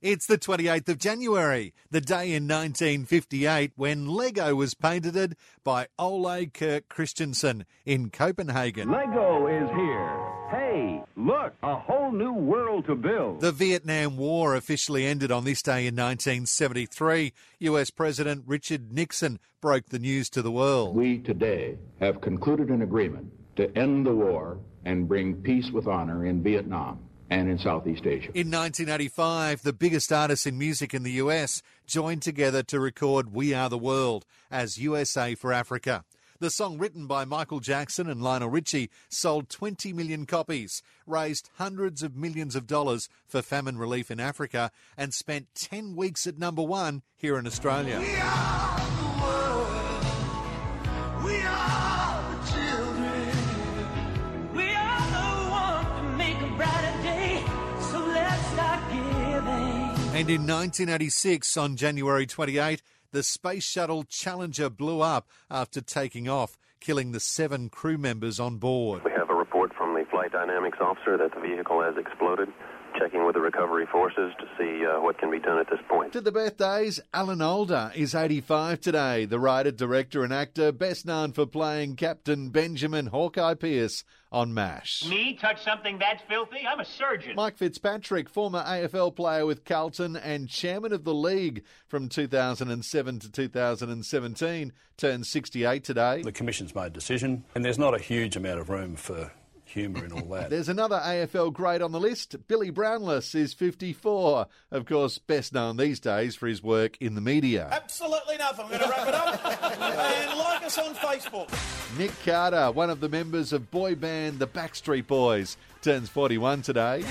It's the 28th of January, the day in 1958 when Lego was patented by Ole Kirk Christensen in Copenhagen. Lego is here. Hey, look, a whole new world to build. The Vietnam War officially ended on this day in 1973. US President Richard Nixon broke the news to the world. We today have concluded an agreement to end the war and bring peace with honor in Vietnam and in Southeast Asia. In 1985, the biggest artists in music in the US joined together to record We Are the World as USA for Africa. The song, written by Michael Jackson and Lionel Richie, sold 20 million copies, raised hundreds of millions of dollars for famine relief in Africa, and spent 10 weeks at number one here in Australia. We are the world. We are the children. We are the one to make a brighter day. So let's start giving. And in 1986, on January 28, the Space Shuttle Challenger blew up after taking off, killing the 7 crew members on board. We have a report from the flight dynamics officer that the vehicle has exploded. Checking with the recovery forces to see what can be done at this point. To the birthdays, Alan Alda is 85 today. The writer, director and actor, best known for playing Captain Benjamin Hawkeye Pierce on MASH. Me touch something that filthy? I'm a surgeon. Mike Fitzpatrick, former AFL player with Carlton and chairman of the league from 2007 to 2017, turns 68 today. The Commission's made a decision, and there's not a huge amount of room for humour and all that. There's another AFL great on the list. Billy Brownless is 54. Of course, best known these days for his work in the media. Absolutely nothing. I'm going to wrap it up. And like us on Facebook. Nick Carter, one of the members of boy band The Backstreet Boys, turns 41 today.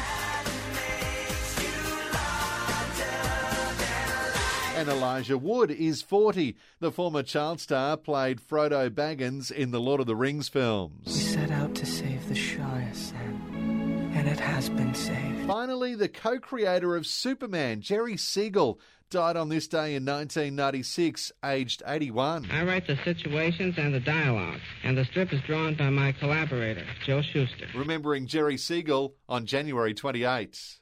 And Elijah Wood is 40. The former child star played Frodo Baggins in the Lord of the Rings films. We set out to save the Shire, Sam, and it has been saved. Finally, the co-creator of Superman, Jerry Siegel, died on this day in 1996, aged 81. I write the situations and the dialogue, and the strip is drawn by my collaborator, Joe Shuster. Remembering Jerry Siegel on January 28.